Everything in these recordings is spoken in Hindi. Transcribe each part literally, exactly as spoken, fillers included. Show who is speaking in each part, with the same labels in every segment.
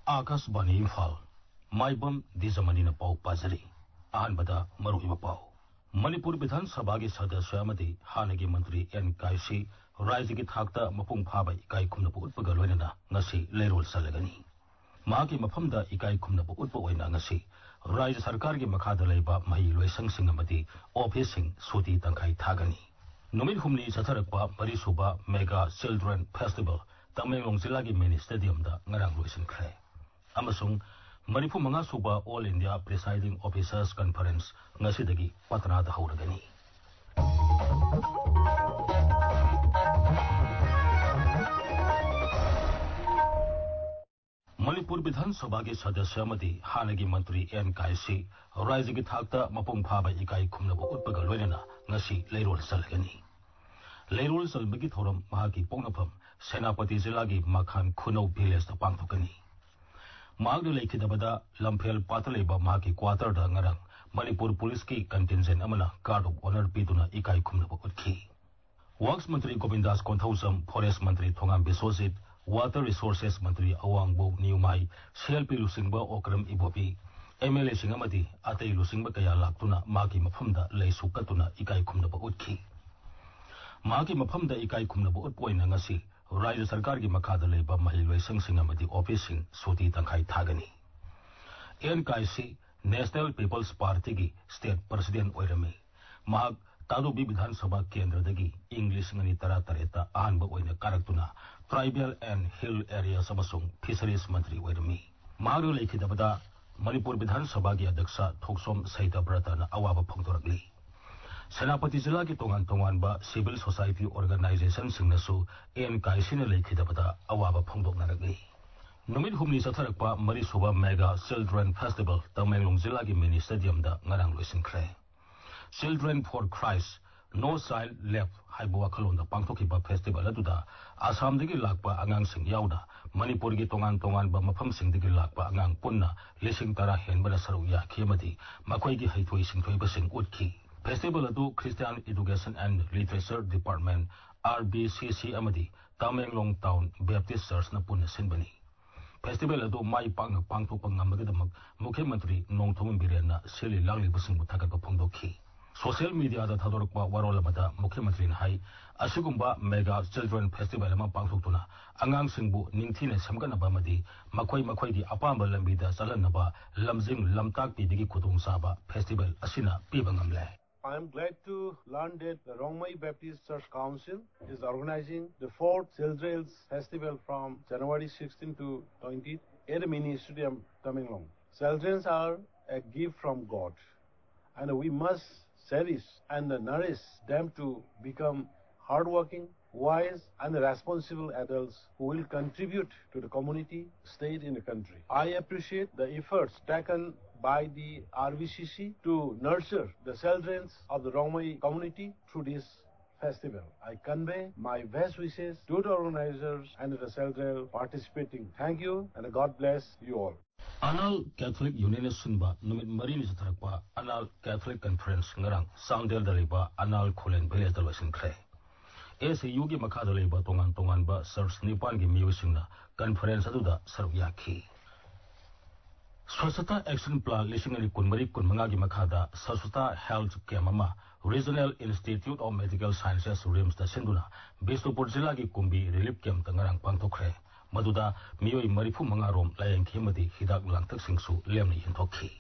Speaker 1: आकाशवाणी इम्फाल माइबम दिजमनीना पाउ पाजरी अहनबदा मरुइबा पाउ मणिपुर विधान सभा के सदस्य अमदी हानगी मंत्री एन काइसी राज्य की थाकता मपुंग फाबा इकाई खुमनबु उत्पगा लोइनना ngasi लेरोल सलगनी माकी मफमदा इकाई खुमनबु उत्प ओइना ngasi राज्य सरकार की मखादा लेबा मही लोइसंग सिंग अमदी ऑफिस सिंग सुती तंखाई थागनी नुमित हुमनी सथरकपा मरीसुबा मेगा चिल्ड्रन फेस्टिवल तमेंगलोंग जिला की मिनी स्टेडियम दा ngarang लोइसंख्रे अमसुंग मणिपु मंगा सुबा all India presiding officers conference ngasi Patna दा हौरगनी मणिपुर विधानसभा के सदस्य अमदी हानगी मंत्री एन काइसी राज्य की थाकता मपुंग फाबा इकाई खुमनबु उत्पगा लोइनना ngasi लेरोल सलगनी लेरोल सलबगी थोरम महाकी पोंगनफम सेनापति जिला की मखान खुनौ विलेज दा पांगथोकनी मागदे लेखिदबदा लंफेल पातलेबा माकी क्वार्टर दा ngarang मणिपुर पुलिस की कंटिंजेंट अमना गार्ड ऑफ ऑनर पीदुना इकाई खुमनबु उत्खी वर्क्स मंत्री गोविंदास कोंथौसम फॉरेस्ट मंत्री थोंगाम बिसोजित वाटर रिसोर्सेस मंत्री अवांगबो न्यूमाई सीएलपी लुसिंगबा ओक्रम इबोपी एमएलए सिंग अमदी अतई लुसिंगबा कया लाक्तुना माकी मफमदा लेसु कतुना इकाई खुमनबु उत्खी माकी मफमदा इकाई खुमनबु उत्पोइना ngasi राज्य सरकार की मखादा लेबा मही लोइसंग सिंग अमदी ऑफिस सिंग सुती तंखाई थागनी एन काइसी नेशनल पीपल्स पार्टी की स्टेट प्रेसिडेंट ओइरमी माग तादुबी विधानसभा केंद्र दगी इंग्लिश ngani तरा तरेता अहनबा ओइना कारक्तुना ट्राइबल एंड हिल एरिया समसुंग फिशरीज मंत्री ओइरमी माग लेखिदबदा मणिपुर विधानसभा की अध्यक्ष थोकसोम सैताब्रताना अवाबा फोंदोरकली सेनापति जिला की तोंगान तोंगानबा सिविल सोसाइटी ऑर्गेनाइजेशन सिंगनसु एन काइसीना लेखिदबदा अवाबा फोंदोकनारकली नुमित हुमनी सथरकपा मरीसुबा मेगा चिल्ड्रन फेस्टिवल तमेंगलोंग जिला की मिनी स्टेडियम दा ngarang लोइसिंख्रे children for Christ no child left हाइबा वाखलोंदा पांगथोखिबा फेस्टिवल अदुदा आसामदगी लाकपा आंगांगसिंग याउदा मणिपुर की तोंगान तोंगानबा मफमसिंगदगी लाकपा आंगांग पुन्ना लिसिंग तरा हेनबना सरुक याखिमदी मखोइगी हैथोइ सिंथोइबसिंग उतखी फेस्टिवल अदु Christian education and literature department RBCC अमदी तमेंगलोंग टाउन बैप्टिस्ट चर्च न पुन्ना सिनबनी फेस्टिवल अदु माई पांग पांगथोकपा ngamagidamak मुख्यमंत्री नोंथोम बिरेनना सेली लांगलिबसिंगबु थागतपा फोंदोखी सोशल मीडिया दा थादोरकपा वारोल अमदा मुख्यमंत्री न हाई असिगुंबा मेगा चिल्ड्रन फेस्टिवल अमा पांगथोकतुना आंगांगसिंगबु निंगथीने समगनबा अमदी मखोइ मखोइगी अपांबा लंबीदा चलनबा लमजिंग लमताक पीबगी खुदोंसाबा फेस्टिवल असिना पीबा ngamle
Speaker 2: I am glad to learn that the Rongmai Baptist Church Council is organizing the fourth Children's Festival from January sixteenth to twentieth at the Mini Stadium, Tamenglong. Children are a gift from God, and we must cherish and nourish them to become hardworking, wise, and responsible adults who will contribute to the community, state, and the country. I appreciate the efforts taken by the R B C C to nurture the children of the Rongmai community through this festival. I convey my best wishes to the organizers and the children participating. Thank you and God bless you all.
Speaker 1: Anal Catholic Union Sunba numit marini satharakpa Anal Catholic Conference ngarang Soundel daliba Anal Khulen village dalosin kre. A C U gi makhada leiba tongan tongan ba church nipan gi miyusingna conference aduda saruk yakhi. Swasthata Action Plan lisingani kunmari kunmanga gi makhada Swasthata Health Camp Regional Institute of Medical Sciences Rims da sinduna Bisnupur Jilla gi kumbi relief camp tangarang pangthokre maduda miyoi marifu mangarom layang khimadi hidak langtak singsu lemni hintokhi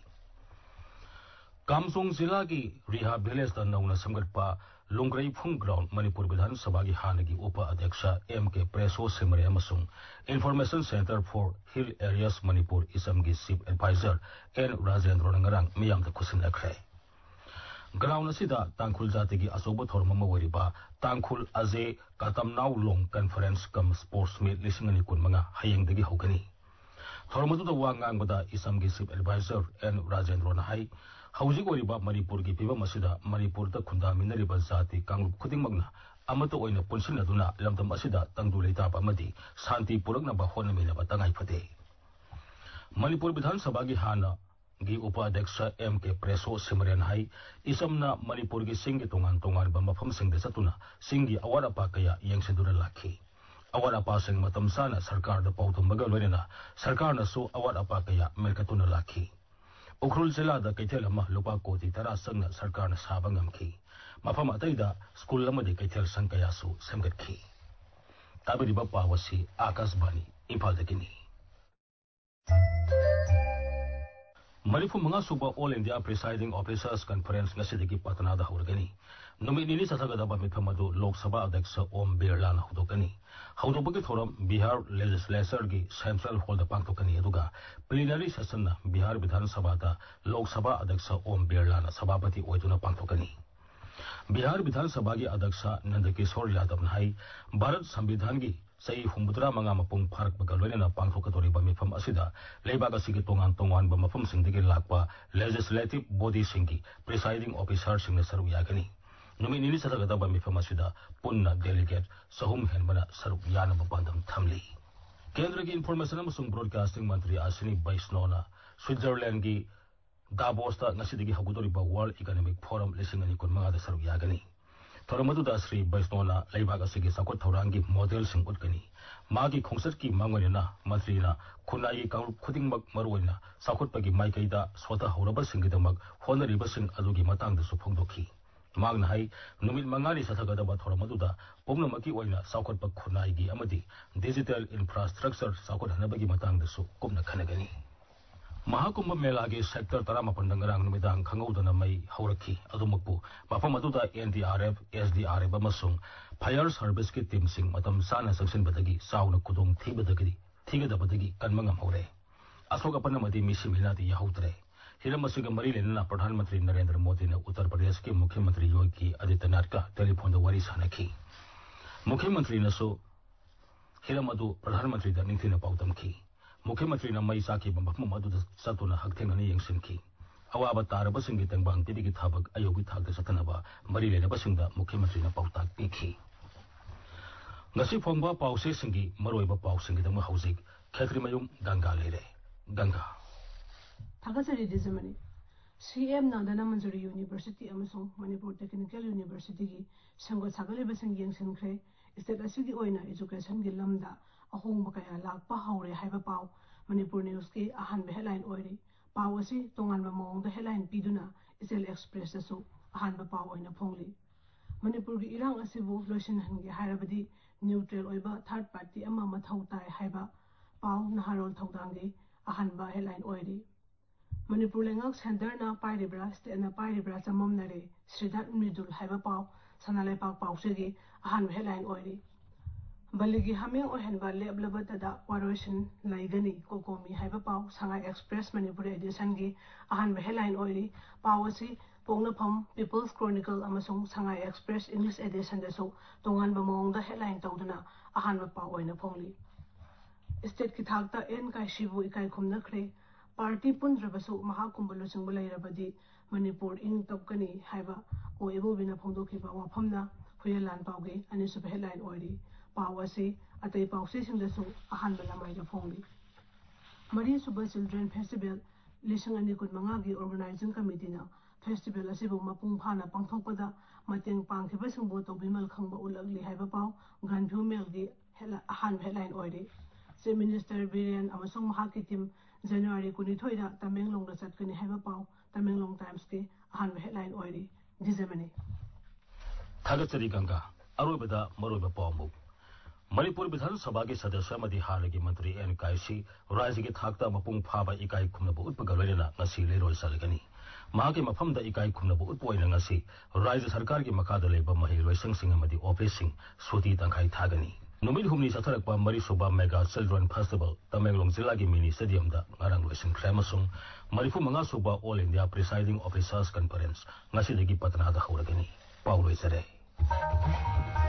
Speaker 1: Kamsong Jilla gi Rehab Village da nauna samgatpa Lungrai Phung Ground Manipur Vidhan Sabha gi hanagi upa adhyaksha M K Preso Simre amasung Information Center for Hill Areas Manipur Isam gi Chief Advisor N Rajendra ngarang miyam da khusin akhe Ground asida Tangkhul jati gi asoba thorma ma wariba Tangkhul Aje Katamnau Long Conference kam Sports Meet lisingani kunmanga hayeng dagi hogani thorma du da wangang bada Isam gi Chief Advisor N Rajendra na hai Hauji Oriba Manipur ki piba masida Manipur da khunda minariba jati kanglup khudingmagna amata oina punsin aduna lamdam asida tangdu leita amadi shanti purakna ba hona milaba tangai phate Manipur Vidhan Sabha gi hana gi upadhyaksha M K Preso Simren hai isamna Manipur gi singi tongan tongan ba mafam sing de satuna singi awara pa kaya yengsidura lakhi awat apa sing matam sana sarkar da pautum baga loina sarkar na su awat apa kaya melkatuna lakhi ukrul jila da kaithel ama lupa koti tara sangna sarkar na sabangam khi mafam atai da school lamadi kaithel sankaya su semgat khi tabiri bappa wasi akas bani impal da kini Marifu mga suba All India Presiding Officers Conference ngasidagi patna da hurgani numi nini satagada ba mithamadu Lok Sabha Adhyaksa Om Birla na hudokani hudobagi thoram Bihar Legislature gi Central Hall da pangtokani aduga plenary session na Bihar Vidhan Sabha da Lok Sabha Adhyaksa Om Birla na sabapati oiduna pangtokani Bihar Vidhan Sabha gi Adhyaksa Nandakishore Yadav na hai Bharat Samvidhan gi Say Humbutra mga mapung parak bagalwena na pangtokatori ba mifam asida leibaga sige tongan tongan ba mafam singdigi lakwa legislative body singi presiding officer singna saru yagani numi nini satagada ba mifam asida punna delegate sahum henbana saru yana babandam thamli Kendra ki information amasung broadcasting mantri Ashwini Vaishnaw Switzerland gi Davos ta ngasidigi hagutori ba World Economic Forum lisingani kun mga da saru yagani Thoramadu da Sri Vaishnona Leibaga Sigi Sakot Thorangi model sing utkani Magi Khungsat ki mangwana Matrina Kunai Kaur Kuding Mak Marwina Sakot Pagi Maikaida Swata Horaba Singidamak Honoriba Sing Adugi Matang the Supongdoki Magna Hai Numit Mangani Satagada Thoramadu da Pomna Maki Waina Sakot Pak Kunai gi Amadi Digital Infrastructure Sakot Hanabagi Matang the Su Kumna Kanagani Mahakumbha Mela gi sector tarama pandangarang numidang khangudana mai hauraki adumakpu mafam aduda N D R F S D R F amasung fire service ki team sing matam sana sanction badagi sauna kudong thibadagi thigadabadagi kanmangam hore asoka panamadi misimilati yahudre hiramasiga mari lenna pradhan mantri Narendra Modi ne Uttar Pradesh ke mukhyamantri Yogi Adityanath ka telephone da wari sanakhi mukhyamantri na so hiramadu pradhan mantri da ningthina pautam khi Mukhyamantri na mai saki ba mafam adu satuna hakthengani yengsinki awaba taraba singi tengbang tibigi thabak ayogi thakda satanaba mari lena basingda mukhyamantri na pautak pikhi ngasi phongba pause singi maroiba pau singi dama haujik khetri mayum ganga lere ganga
Speaker 3: thakasari dizamani C M Nandana Manjari University amasung Manipur Technical University gi sangot sagale basing yengsinkhre state asigi oina education gi lamda ahong bakaya lakpa haure haiba paw Manipur News ki ahan be headline oiri paw asi tongan ba mong da headline piduna Isel Express asu ahan ba paw oina phongli Manipur gi irang asibu loisin hangi hairabadi neutral oiba third party ama mathau tai haiba paw naharol thaudangi ahan ba headline oiri Manipur lengak center na pairibra state na pairibra chamam nare Sridat Mridul haiba paw sanalai pak paw segi ahan ba headline oiri Baligi hameng ohenba leblabata da waroisin laigani kokomi haiba paw Sangai Express Manipur edition gi ahan ba headline oiri pawasi pongnapam People's Chronicle amasung Sangai Express English edition da so tongan ba mong da headline tawduna ahan ba paw oina phongli state ki thakta en kai shibu ikai khumna khre party pundrabasu mahakumbalo singbu lairabadi Manipur ing tapkani haiba oebo bina phongdoki ba wafamna huyalan pawge ani sub headline oiri Pawasi atay pawsi singdasu ahan balamay da phongli Mari Suba Children Festival lisang ani kun mga gi organizing committee na festival asibu mapung phana pangthokpada mateng pangkhiba singbo tawbimal khangba ulagli haiba paw Grandview Mel gi hela ahan headline oiri Chief Minister Biren amasung mahaki team January kunithoi da Tamenglong da chatkani haiba paw Tamenglong Times ki ahan headline oiri Dizamani
Speaker 1: Thagatsari Ganga aroibada maroiba pawmu Manipur Vidhan Sabha ki sadasya madi halagi mantri N Kaisi Raji ki thakta mapung phaba ikai khumnabu utpagalena ngasi leirol salgani mahaki mafamda ikai khumnabu utpoina ngasi Raji sarkar ki makada leba mahi loisang sing amadi officing suti tangkai thagani numit humni satharakpa Mari Suba Mega Children Festival Tamenglong Jilla ki mini stadium da ngarang loising kremasung Marifu mga Suba All India Presiding Officers Conference ngasi dagi patna da huragani Paulo Isare